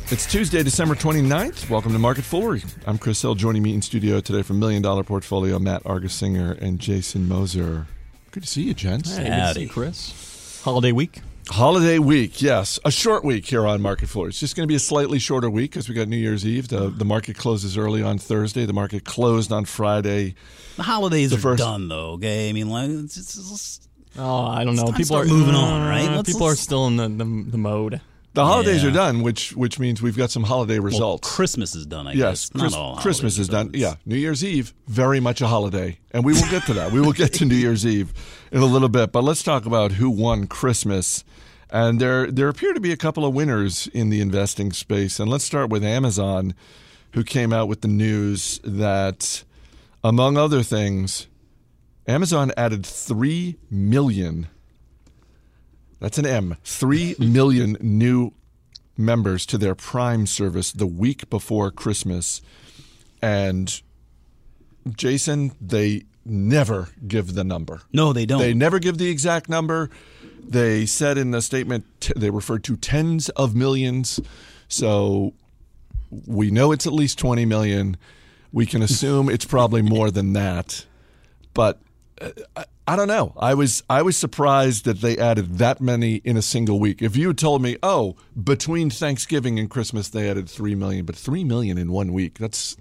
It's Tuesday, December 29th. Welcome to Market Foolery. I'm Chris Hill. Joining me in studio today from $1 Million Portfolio, Matt Argersinger and Jason Moser. Good to see you, gents. Hey, good to see you, Chris. Holiday week. Holiday week, yes. A short week here on Market Foolery. It's just going to be a slightly shorter week because we got New Year's Eve. The market closes early on Thursday. The market closed on Friday. The holidays are done, though, okay? I mean, like, it's I don't know. People are moving on, right? People are still in the mode. The holidays are done, which means we've got some holiday results. Well, Christmas is done, I guess. Yes, Christmas is done. Yeah, New Year's Eve, very much a holiday. And we will get to that. We will get to New Year's Eve in a little bit. But let's talk about who won Christmas. And there appear to be a couple of winners in the investing space. And let's start with Amazon, who came out with the news that, among other things, Amazon added 3 million. That's an M. 3 million new members to their Prime service the week before Christmas. And, Jason, they never give the number. No, they don't. They never give the exact number. They said in the statement they referred to tens of millions. So we know it's at least 20 million. We can assume it's probably more than that. But I don't know. I was surprised that they added that many in a single week. If you had told me, between Thanksgiving and Christmas they added 3 million, but 3 million in 1 week, that's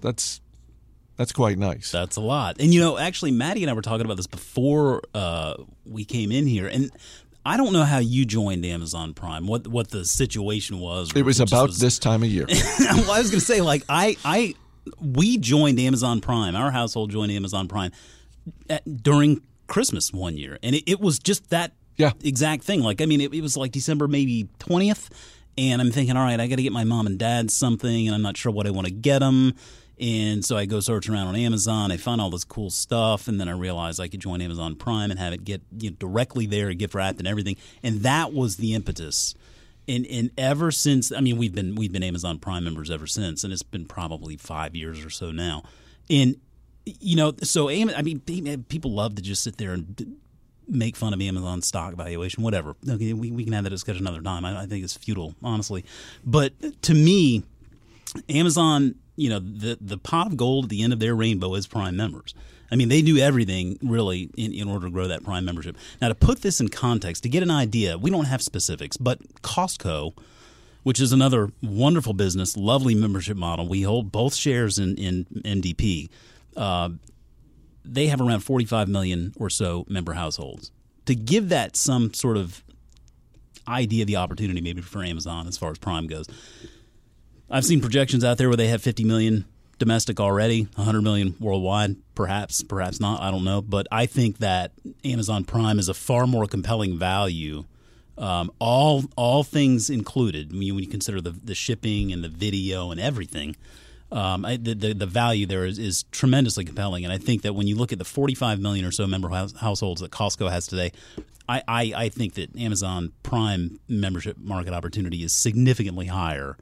quite nice. That's a lot. And actually, Maddie and I were talking about this before we came in here, and I don't know how you joined Amazon Prime. What the situation was? It was about this time of year. Well, I was going to say, we joined Amazon Prime. Our household joined Amazon Prime during Christmas one year, and it was just that exact thing. Like, I mean, it was like December maybe 20th, and I'm thinking, all right, I got to get my mom and dad something, and I'm not sure what I want to get them. And so I go search around on Amazon. I find all this cool stuff, and then I realize I could join Amazon Prime and have it get directly there, gift wrapped and everything. And that was the impetus. And ever since, I mean, we've been Amazon Prime members ever since, and it's been probably 5 years or so now. And so I mean, people love to just sit there and make fun of Amazon stock valuation, whatever. Okay, we can have that discussion another time. I think it's futile, honestly. But to me, Amazon, the pot of gold at the end of their rainbow is Prime members. I mean, they do everything, really, in order to grow that Prime membership. Now, to put this in context, to get an idea, we don't have specifics, but Costco, which is another wonderful business, lovely membership model. We hold both shares in MDP. They have around 45 million or so member households. To give that some sort of idea of the opportunity maybe for Amazon as far as Prime goes, I've seen projections out there where they have 50 million domestic already, 100 million worldwide, perhaps not, I don't know. But I think that Amazon Prime is a far more compelling value, all things included, when you consider the shipping and the video and everything. The value there is tremendously compelling, and I think that when you look at the 45 million or so member households that Costco has today, I think that Amazon Prime membership market opportunity is significantly higher.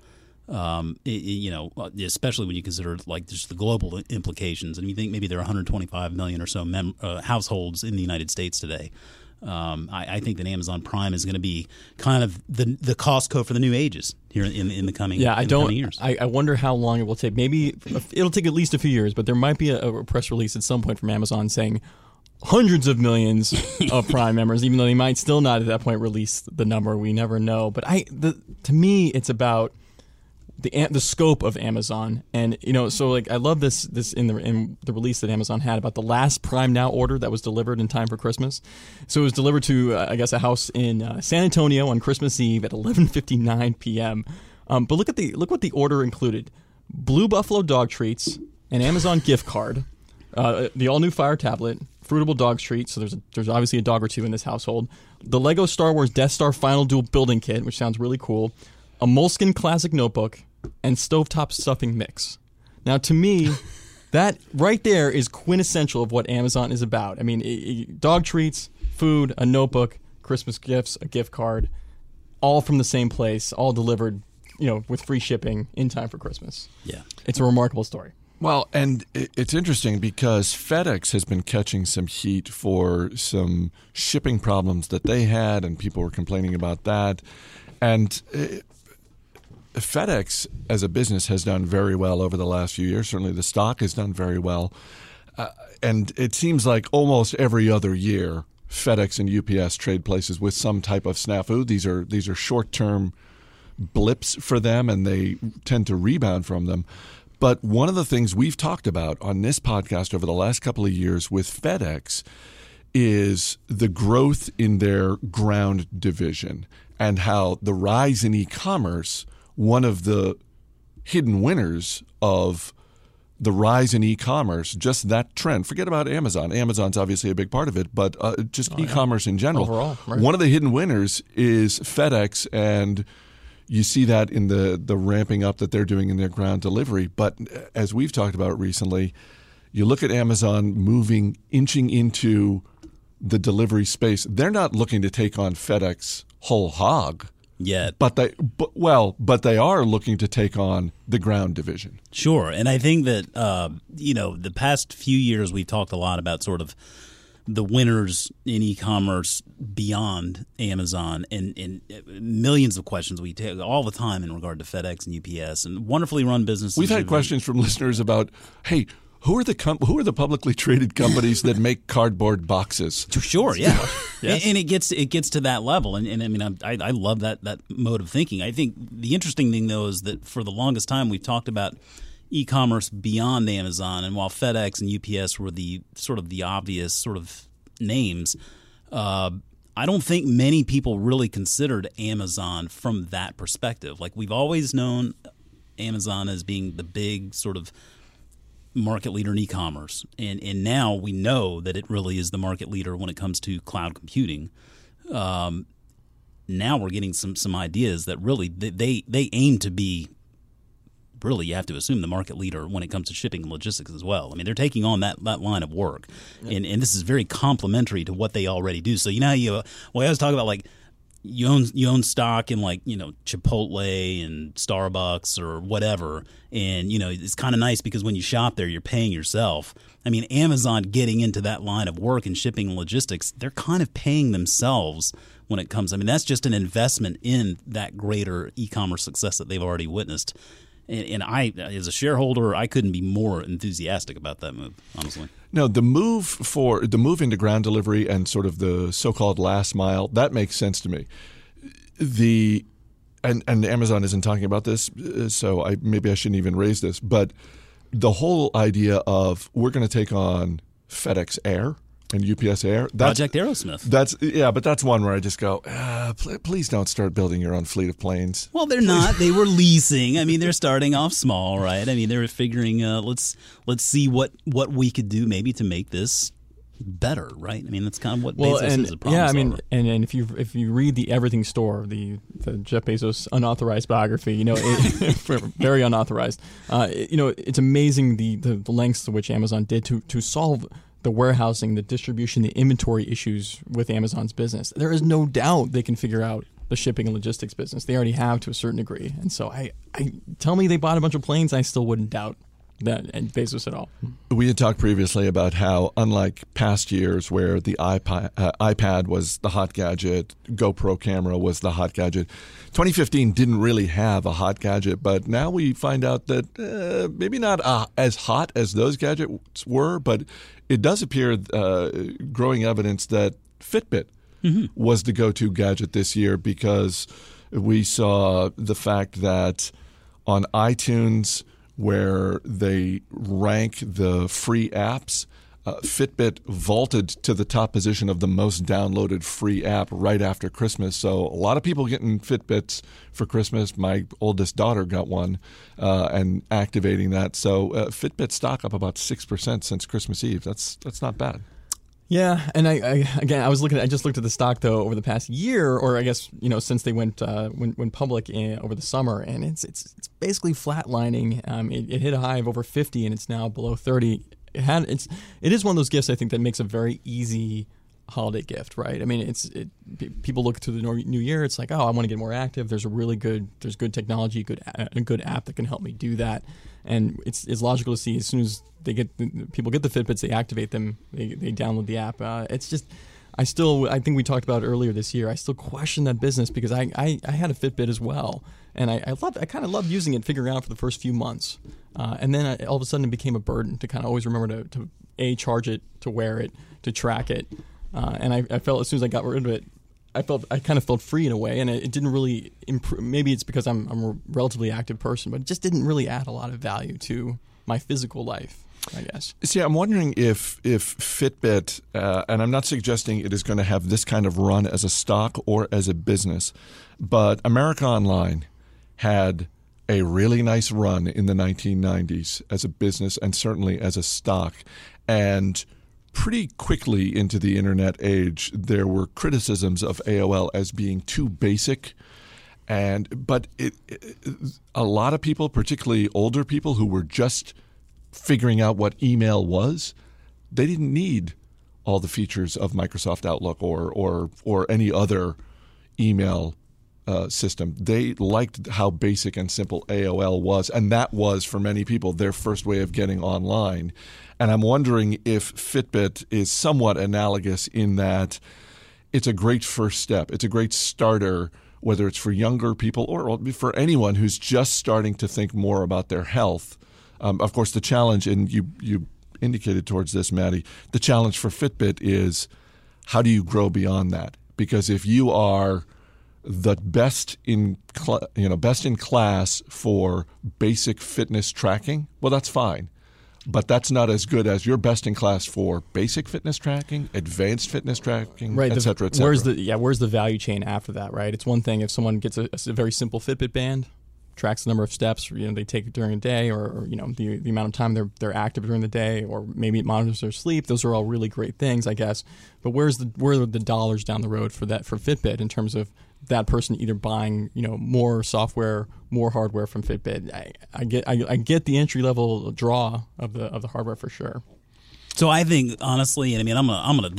Especially when you consider like just the global implications, and you think maybe there are 125 million or so households in the United States today. I think that Amazon Prime is going to be kind of the Costco for the new ages here in the coming coming years. I wonder how long it will take. Maybe it'll take at least a few years, but there might be a press release at some point from Amazon saying hundreds of millions of Prime members, even though they might still not at that point release the number. We never know. But to me, it's about the scope of Amazon, and so like I love this in the release that Amazon had about the last Prime Now order that was delivered in time for Christmas. So it was delivered to I guess a house in San Antonio on Christmas Eve at 11:59 p.m. But look what the order included: Blue Buffalo dog treats, an Amazon gift card, the all new Fire tablet, Fruitable dog treats. So there's obviously a dog or two in this household. The Lego Star Wars Death Star Final Duel building kit, which sounds really cool. A Moleskine Classic notebook, and stovetop stuffing mix. Now, to me, that right there is quintessential of what Amazon is about. I mean, dog treats, food, a notebook, Christmas gifts, a gift card, all from the same place, all delivered, with free shipping in time for Christmas. Yeah. It's a remarkable story. Well, and it's interesting because FedEx has been catching some heat for some shipping problems that they had, and people were complaining about that. And FedEx as a business has done very well over the last few years. Certainly the stock has done very well. And it seems like almost every other year, FedEx and UPS trade places with some type of snafu. These are short-term blips for them, and they tend to rebound from them. But one of the things we've talked about on this podcast over the last couple of years with FedEx is the growth in their ground division and how the rise in e-commerce, one of the hidden winners of the rise in e-commerce, just that trend. Forget about Amazon. Amazon's obviously a big part of it, but just e-commerce in general. Overall, right. One of the hidden winners is FedEx, and you see that in the ramping up that they're doing in their ground delivery. But as we've talked about recently, you look at Amazon inching into the delivery space. They're not looking to take on FedEx whole hog yet, but they are looking to take on the ground division. Sure, and I think that the past few years we've talked a lot about sort of the winners in e-commerce beyond Amazon, and millions of questions we take all the time in regard to FedEx and UPS and wonderfully run businesses. We've had questions from listeners about, hey, who are the publicly traded companies that make cardboard boxes? Sure, yeah. Yes. And it gets to that level, and I mean I love that mode of thinking. I think the interesting thing though is that for the longest time we've talked about e-commerce beyond Amazon, and while FedEx and UPS were the sort of the obvious sort of names, I don't think many people really considered Amazon from that perspective. Like, we've always known Amazon as being the big sort of market leader in e-commerce, and now we know that it really is the market leader when it comes to cloud computing. Now we're getting some ideas that really they aim to be, really, you have to assume, the market leader when it comes to shipping and logistics as well. I mean, they're taking on that line of work, and this is very complementary to what they already do. So I always talk about, like, you own stock in, like, Chipotle and Starbucks or whatever, and it's kind of nice because when you shop there, you're paying yourself. I mean, Amazon getting into that line of work and shipping and logistics, they're kind of paying themselves when it comes. I mean, that's just an investment in that greater e-commerce success that they've already witnessed. And I, as a shareholder, I couldn't be more enthusiastic about that move, honestly. No, the move into ground delivery and sort of the so-called last mile, that makes sense to me. And Amazon isn't talking about this, so maybe I shouldn't even raise this, but the whole idea of we're going to take on FedEx Air and UPS Air. Project Aerosmith. But that's one where I just go, please don't start building your own fleet of planes. Well, they're not. They were leasing. I mean, they're starting off small, right? I mean, they were figuring, let's see what we could do maybe to make this better, right? I mean, that's kind of what Bezos is a problem. Yeah, I mean, and if you read the Everything Store, the Jeff Bezos unauthorized biography, very unauthorized, it's amazing the lengths to which Amazon did to solve the warehousing, the distribution, the inventory issues with Amazon's business. There is no doubt they can figure out the shipping and logistics business. They already have to a certain degree. And so I tell me they bought a bunch of planes, I still wouldn't doubt that and Bezos at all. We had talked previously about how, unlike past years where the iPad was the hot gadget, GoPro camera was the hot gadget, 2015 didn't really have a hot gadget, but now we find out that maybe not as hot as those gadgets were, but it does appear growing evidence that Fitbit was the go-to gadget this year, because we saw the fact that on iTunes, where they rank the free apps, Fitbit vaulted to the top position of the most downloaded free app right after Christmas. So a lot of people getting Fitbits for Christmas. My oldest daughter got one and activating that. So Fitbit stock up about 6% since Christmas Eve. That's not bad. Yeah, and I just looked at the stock though over the past year, or I guess since they went public over the summer, and it's basically flatlining. It hit a high of over 50, and it's now below 30. It is one of those gifts I think that makes a very easy holiday gift, right? I mean, people look to the new year. It's like, oh, I want to get more active. There's good technology, a good app that can help me do that. And it's logical to see as soon as people get the Fitbits, they activate them, they download the app. It's just, I think we talked about it earlier this year. I still question that business because I had a Fitbit as well, And I kind of loved using it, figuring out for the first few months. And then all of a sudden it became a burden to kind of always remember to charge it, to wear it, to track it. And I felt as soon as I got rid of it, I kind of felt free in a way, and it didn't really improve. Maybe it's because I'm a relatively active person, but it just didn't really add a lot of value to my physical life, I guess. See, I'm wondering if Fitbit, and I'm not suggesting it is going to have this kind of run as a stock or as a business, but America Online had a really nice run in the 1990s as a business and certainly as a stock. And pretty quickly into the internet age, there were criticisms of AOL as being too basic. But a lot of people, particularly older people who were just figuring out what email was, they didn't need all the features of Microsoft Outlook or any other email system. They liked how basic and simple AOL was, and that was, for many people, their first way of getting online. And I'm wondering if Fitbit is somewhat analogous in that it's a great first step. It's a great starter, whether it's for younger people or for anyone who's just starting to think more about their health. Of course, the challenge, and you indicated towards this, Maddie, the challenge for Fitbit is how do you grow beyond that? Because if you are the best in class for basic fitness tracking, well, that's fine. But that's not as good as you're best in class for basic fitness tracking, advanced fitness tracking, right, et cetera, et cetera. Where's the value chain after that, right? It's one thing if someone gets a very simple Fitbit band, tracks the number of steps they take during a day, or the amount of time they're active during the day, or maybe it monitors their sleep. Those are all really great things, I guess. But where are the dollars down the road for Fitbit in terms of that person either buying more software, more hardware from Fitbit? I get the entry level draw of the hardware for sure. So I think honestly, and I mean,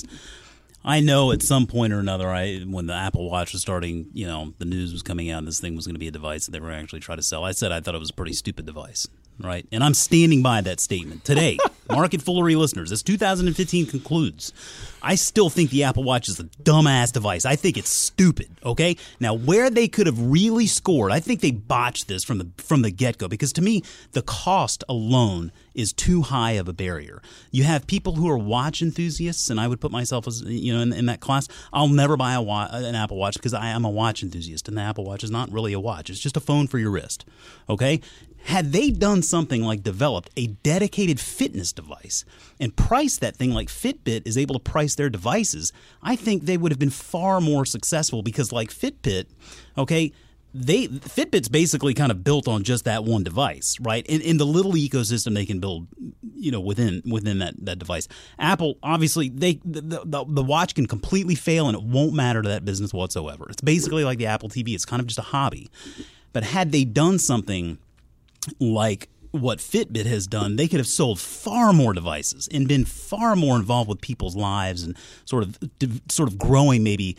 I know at some point or another, when the Apple Watch was starting, the news was coming out and this thing was going to be a device that they were going to actually try to sell. I said I thought it was a pretty stupid device, right? And I'm standing by that statement. Today, Market Foolery listeners, as 2015 concludes, I still think the Apple Watch is a dumbass device. I think it's stupid, okay? Now, where they could have really scored, I think they botched this from the get-go, because to me, the cost alone is too high of a barrier. You have people who are watch enthusiasts, and I would put myself as in that class. I'll never buy an Apple Watch because I am a watch enthusiast, and the Apple Watch is not really a watch. It's just a phone for your wrist, okay? Had they done something like developed a dedicated fitness device and priced that thing like Fitbit is able to price their devices, I think they would have been far more successful, because like Fitbit, okay, Fitbit's basically kind of built on just that one device, right? In the little ecosystem they can build, within that device. Apple, obviously, the watch can completely fail and it won't matter to that business whatsoever. It's basically like the Apple TV. It's kind of just a hobby. But had they done something like what Fitbit has done, they could have sold far more devices and been far more involved with people's lives and sort of growing maybe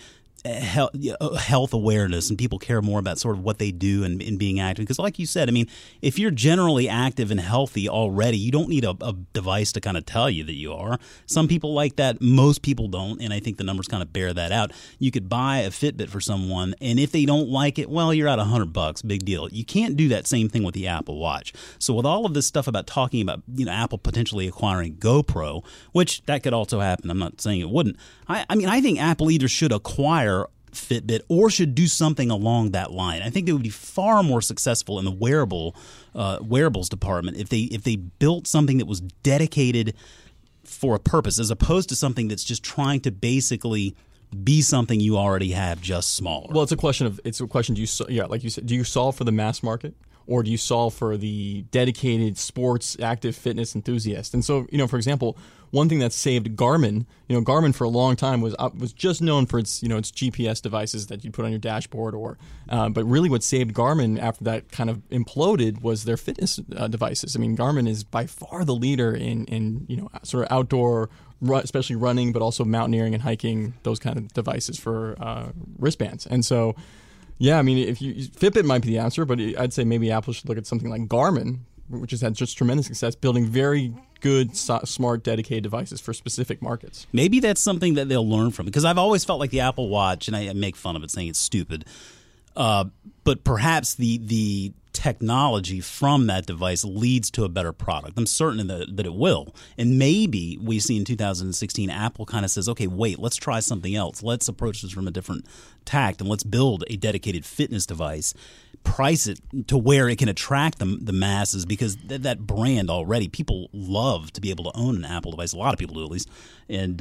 health awareness, and people care more about sort of what they do and being active. Because like you said, I mean, if you're generally active and healthy already, you don't need a device to kind of tell you that you are. Some people like that. Most people don't, and I think the numbers kind of bear that out. You could buy a Fitbit for someone, and if they don't like it, well, you're out $100. Big deal. You can't do that same thing with the Apple Watch. So with all of this stuff about talking about Apple potentially acquiring GoPro, which that could also happen. I'm not saying it wouldn't. I think Apple either should acquire Fitbit or should do something along that line. I think they would be far more successful in the wearables department if they built something that was dedicated for a purpose, as opposed to something that's just trying to basically be something you already have, just smaller. Well, it's a question. Do you, like you said, do you solve for the mass market, or do you solve for the dedicated sports active fitness enthusiast? And so, for example, one thing that saved Garmin, Garmin for a long time was just known for its GPS devices that you put on your dashboard, but really what saved Garmin after that kind of imploded was their fitness devices. I mean, Garmin is by far the leader in sort of outdoor, especially running, but also mountaineering and hiking, those kind of devices for wristbands. And so, yeah, I mean, Fitbit might be the answer, but I'd say maybe Apple should look at something like Garmin, which has had just tremendous success building very good, smart, dedicated devices for specific markets. Maybe that's something that they'll learn from, because I've always felt like the Apple Watch, and I make fun of it saying it's stupid, but perhaps the technology from that device leads to a better product. I'm certain that it will. And maybe we see in 2016 Apple kind of says, okay, wait, let's try something else. Let's approach this from a different tact, and let's build a dedicated fitness device, price it to where it can attract the masses, because that brand already, people love to be able to own an Apple device. A lot of people do, at least. And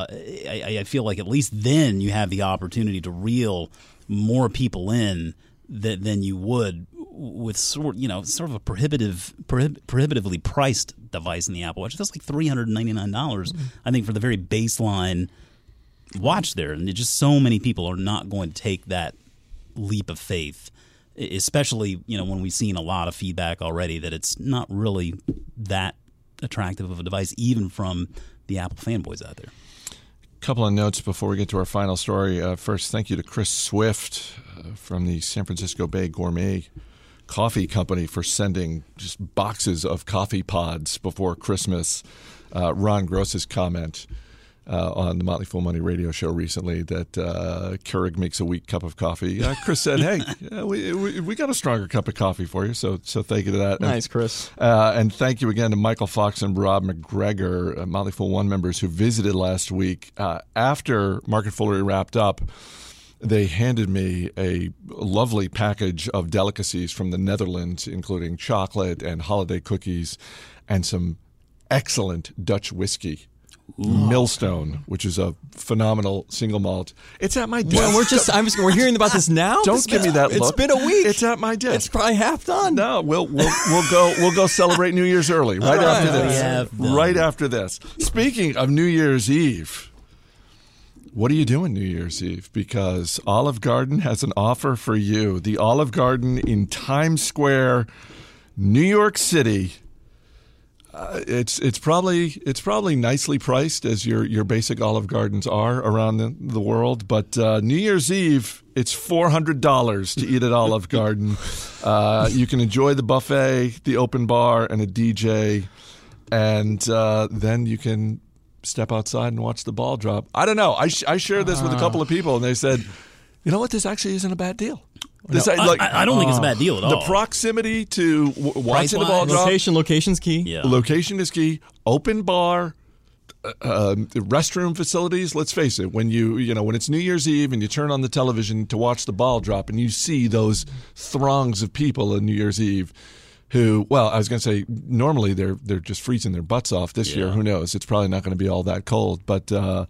I feel like at least then you have the opportunity to reel more people in than you would with sort of a prohibitively priced device in the Apple Watch. That's like $399, I think, for the very baseline watch there. And just so many people are not going to take that leap of faith, especially when we've seen a lot of feedback already that it's not really that attractive of a device, even from the Apple fanboys out there. Couple of notes before we get to our final story. First, thank you to Chris Swift from the San Francisco Bay Gourmet Coffee Company for sending just boxes of coffee pods before Christmas. Ron Gross's comment on the Motley Fool Money radio show recently that Keurig makes a weak cup of coffee. Chris said, hey, we got a stronger cup of coffee for you, so thank you to that. Nice, Chris. And thank you again to Michael Fox and Rob McGregor, Motley Fool One members who visited last week. After Market Foolery wrapped up, they handed me a lovely package of delicacies from the Netherlands, including chocolate and holiday cookies and some excellent Dutch whiskey. Millstone, which is a phenomenal single malt. It's at my desk. Well, we're hearing about this now. Don't give me that look. It's been a week. It's at my desk. It's probably half done. No, we'll go celebrate New Year's early after this. Right after this. Speaking of New Year's Eve, what are you doing New Year's Eve? Because Olive Garden has an offer for you. The Olive Garden in Times Square, New York City. It's probably nicely priced, as your basic Olive Gardens are around the world. But New Year's Eve, it's $400 to eat at Olive Garden. You can enjoy the buffet, the open bar, and a DJ, and then you can step outside and watch the ball drop. I don't know. I shared this with a couple of people, and they said, you know what? This actually isn't a bad deal. I don't think it's a bad deal at all. The proximity to watching the ball drop. Location's key. Yeah. Location is key. Open bar, restroom facilities. Let's face it. When when it's New Year's Eve and you turn on the television to watch the ball drop and you see those throngs of people on New Year's Eve, who, well, I was going to say normally they're just freezing their butts off. This year, who knows? It's probably not going to be all that cold, but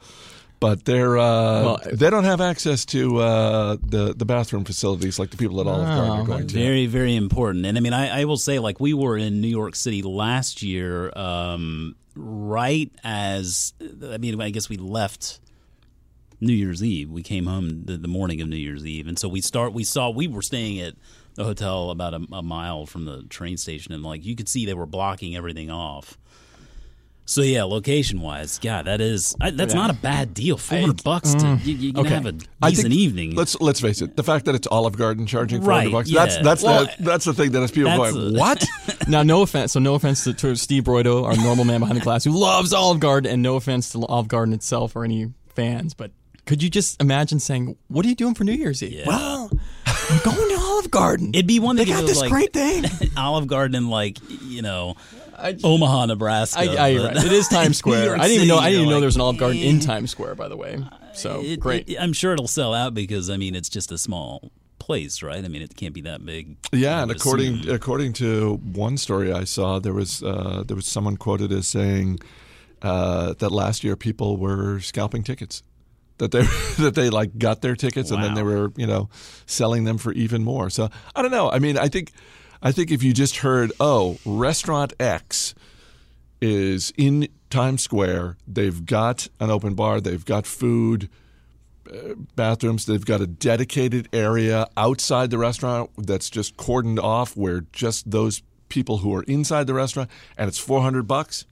they don't have access to the bathroom facilities like the people at Olive Garden are going to. Very, very important. And I mean, I will say, like, we were in New York City last year, right as, I guess we left New Year's Eve. We came home the morning of New Year's Eve, and so we were staying at a hotel about a mile from the train station, and like you could see they were blocking everything off. So yeah, location-wise, God, that's not a bad deal. $400 you can have a decent evening. Let's face it, the fact that it's Olive Garden charging $400, right, that's the thing that has people going, what? Now, no offense to Steve Broido, our normal man behind the glass, who loves Olive Garden, and no offense to Olive Garden itself or any fans, but could you just imagine saying, "What are you doing for New Year's Eve?" Yeah. Well, I'm going to Olive Garden. It'd be one thing they got if it was this like great thing. Olive Garden in Omaha, Nebraska. You're right. It is Times Square. I didn't even know there was an Olive Garden in Times Square, by the way. So great. I'm sure it'll sell out because it's just a small place, right? I mean, it can't be that big. Yeah, and according to one story I saw, there was someone quoted as saying that last year people were scalping tickets. That they like got their tickets and then they were selling them for even more. So I don't know. I mean, I think if you just heard, Restaurant X is in Times Square, they've got an open bar, they've got food, bathrooms, they've got a dedicated area outside the restaurant that's just cordoned off where just those people who are inside the restaurant, and it's $400.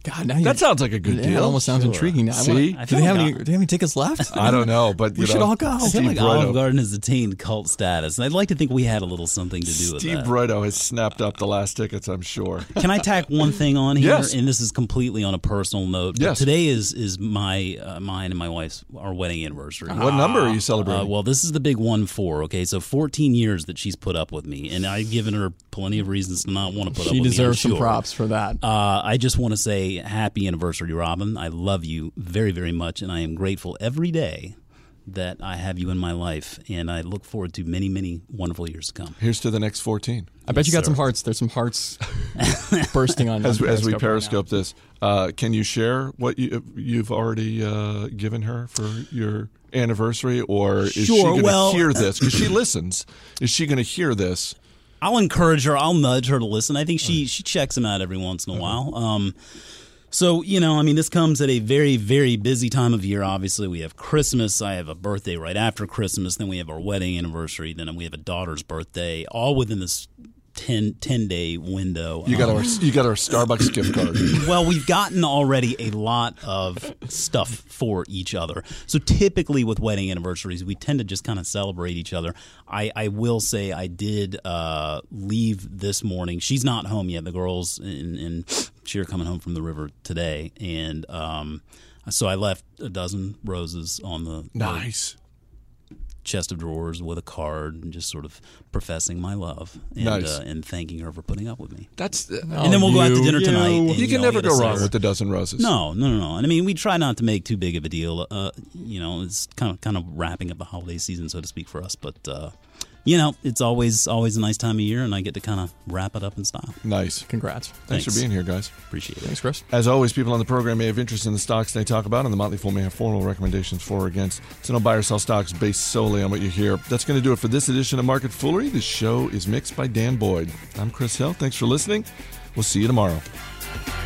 God, now That sounds like a good It deal. almost sounds intriguing now. See? Do they have any tickets left? I don't know, but We should all go. I feel Steve like Broido. Olive Garden has attained cult status, and I'd like to think we had a little something to do with Steve that. Broido has snapped up the last tickets, I'm sure. Can I tack one thing on here? Yes. And this is completely on a personal note. But Yes. today is mine and my wife's our wedding anniversary. What number are you celebrating? Well, this is the big 1-4. Okay, so 14 years that she's put up with me, and I've given her plenty of reasons to not want to put up She with me. deserves I'm some sure. props for that. I just want to say happy anniversary, Robin. I love you very, very much, and I am grateful every day that I have you in my life, and I look forward to many, many wonderful years to come. Here's to the next 14. I bet you got sir. some hearts. There's some hearts bursting on As we right now. Periscope this, can you share what you've already given her for your anniversary, or is she Sure, going to well- hear this? Because she listens. Is she going to hear this? I'll encourage her. I'll nudge her to listen. I think she checks him out every once in a while. So, this comes at a very, very busy time of year. Obviously, we have Christmas. I have a birthday right after Christmas. Then we have our wedding anniversary. Then we have a daughter's birthday, all within this 10-day window. You got our Starbucks gift card. Well, we've gotten already a lot of stuff for each other. So typically with wedding anniversaries, we tend to just kind of celebrate each other. I will say I did leave this morning. She's not home yet. The girls in Cheer coming home from the river today. And so I left a dozen roses on the Nice. chest of drawers with a card and just sort of professing my love and, Nice. And thanking her for putting up with me. That's And then we'll go out to dinner tonight. and, you can never get a go wrong size. with the dozen roses. No. And I mean, we try not to make too big of a deal. It's kind of wrapping up the holiday season, so to speak, for us. But it's always a nice time of year, and I get to kind of wrap it up in style. Nice. Congrats. Thanks for being here, guys. Appreciate it. Thanks, Chris. As always, people on the program may have interest in the stocks they talk about, and the Motley Fool may have formal recommendations for or against. So don't buy or sell stocks based solely on what you hear. That's going to do it for this edition of Market Foolery. This show is mixed by Dan Boyd. I'm Chris Hill. Thanks for listening. We'll see you tomorrow.